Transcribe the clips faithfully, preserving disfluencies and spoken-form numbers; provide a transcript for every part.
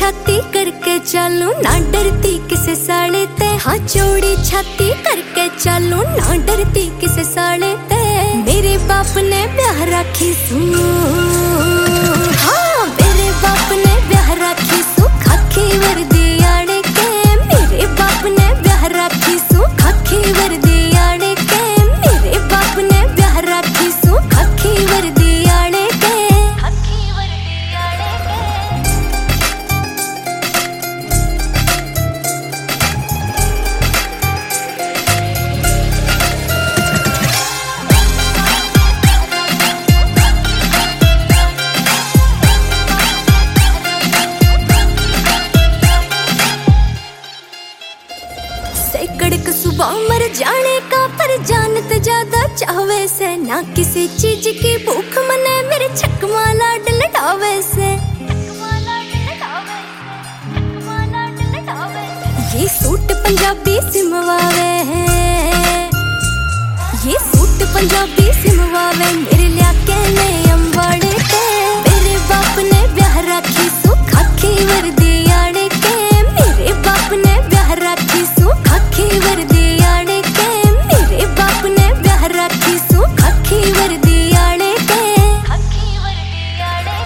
छाती करके चालू ना डरती किसे साले ते। हाँ चौड़ी छाती करके चालू ना डरती किसे साले ते। मेरे बाप ने ब्याह राखी सू, हाँ मेरे बाप ने ब्याह राखी सू खाकी वर्दी आड़े के। मेरे बाप ने ब्याह राखी सू खाकी वर्दी आड़े के। मेरे बाप ने ब्याह राखी सू खाकी वर्दी आड़े के। खाकी वर्दी आड़े के। सैकड़ सुबह मर जाने का पर जानत ज्यादा चाहवे से। ना किसी चीज की भूख मने मेरे छकमा लाड लटावे से। ये सूट पंजाबी सिमवावे है, ये सूट पंजाबी सिमवावे मेरे लिया के ने अम्बाड़े के। मेरे बाप ने ब्याह राखी सू खाकी वर्दी आड़े के। मेरे बाप ने ब्याह राखी सू खाकी वर्दी आड़े के। मेरे बाप ने ब्याह राखी सू खाकी वर्दी आड़े के। खाकी वर्दी आड़े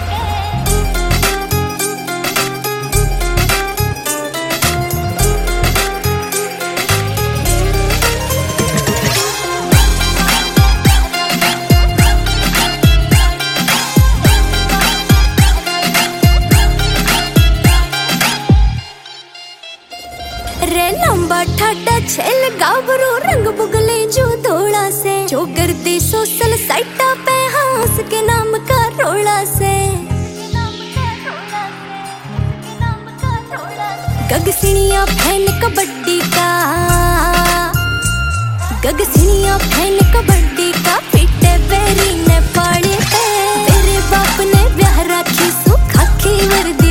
रे लंबा ठाडा छेल गाबरू रंग बुगले जो धोड़ा से। जो गर्दी सोशल साइटा पे हंस के नाम का रोड़ा से। गगसिनिया फैन कबड्डी का, गगसिनिया फैन कबड्डी का फिटे बेरी ने पाड़े पे। मेरे बाप ने ब्याह राखी सू खाकी वर्दी